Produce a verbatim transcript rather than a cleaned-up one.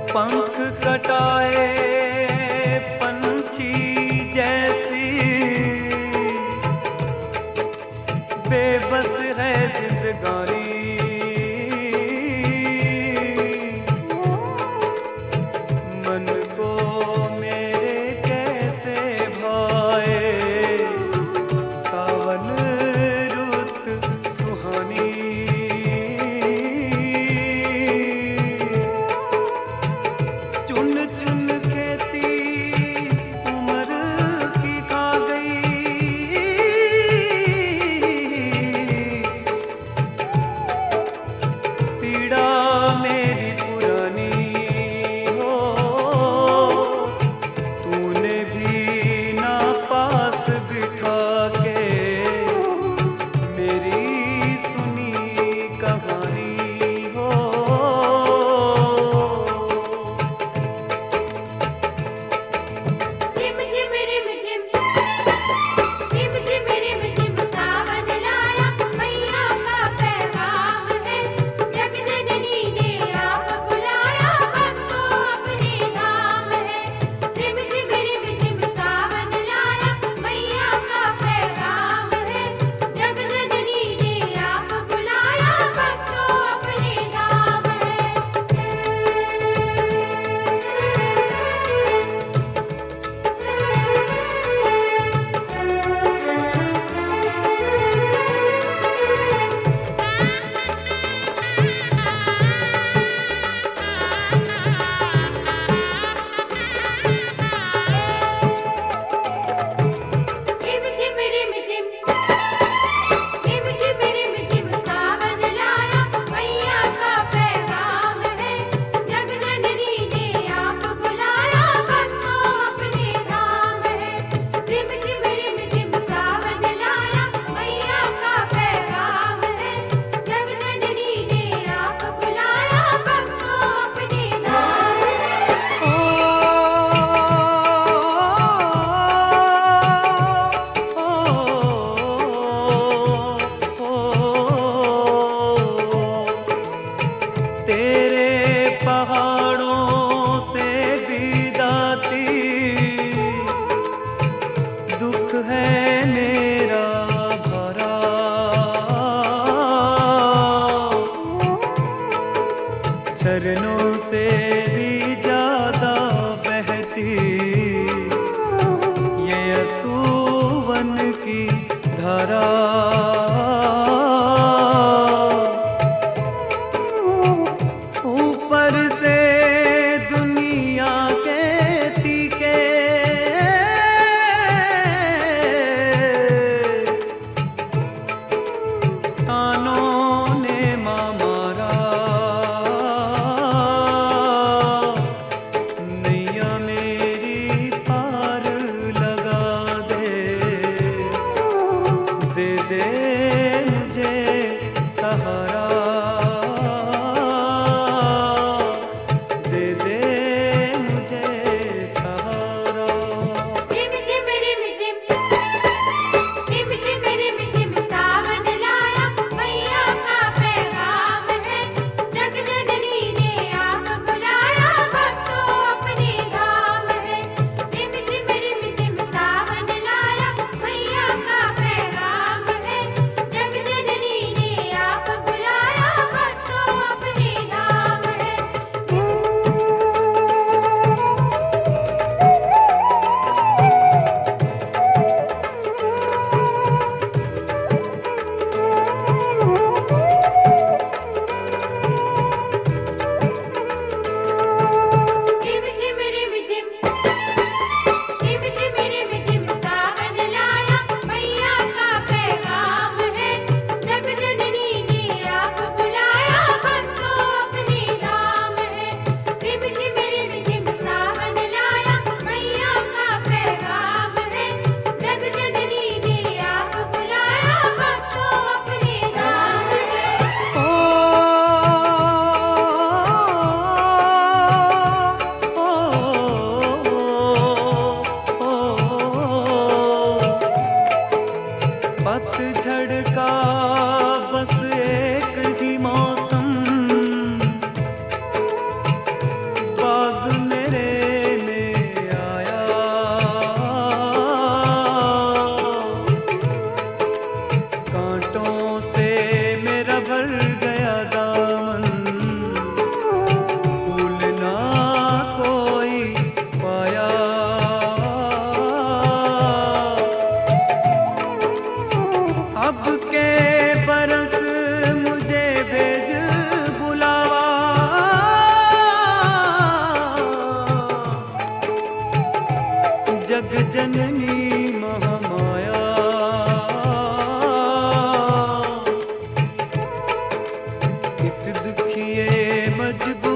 पंख कटाए पंछी जैसी बेबस है जिंदगानी। मन को मेरे कैसे भाए सावन रुत सुहानी। चुन चुन खेती उम्र की खा गई, पीड़ा मेरी पुरानी हो। तूने भी ना पास बिठा के मेरी सुनी कहानी हो। रिम झिम रिम झिम रिम झिम रिम झिम सावन लाया, मैया का पैगाम है। जग जननी ने आप बुलाया, भक्तों अपने धाम है। रिम झिम रिम झिम सावन लाया, मैया का पैगाम है। जग जननी ने आप बुलाया, भक्तों अपने धाम है। रिम झिम रिम झिम रिम झिम रिम झिम सावन लाया, मैया का पैगाम है। जग जननी ने आप बुलाया, भक्तों अपने धाम है। रिम झिम रिम झिम सावन लाया, मैया का पैगाम है। जग जननी ने आप बुलाया, भक्तों अपने धाम है। तेरे पहाड़ों से भी दाती दुख है मेरा भरा। झरनों से भी ज्यादा बहती ये असुवन की धारा। ऊपर से दुनिया के तीखे तानों ने माँ मारा। नैया मेरी पार लगा दे, दे दे मजबूर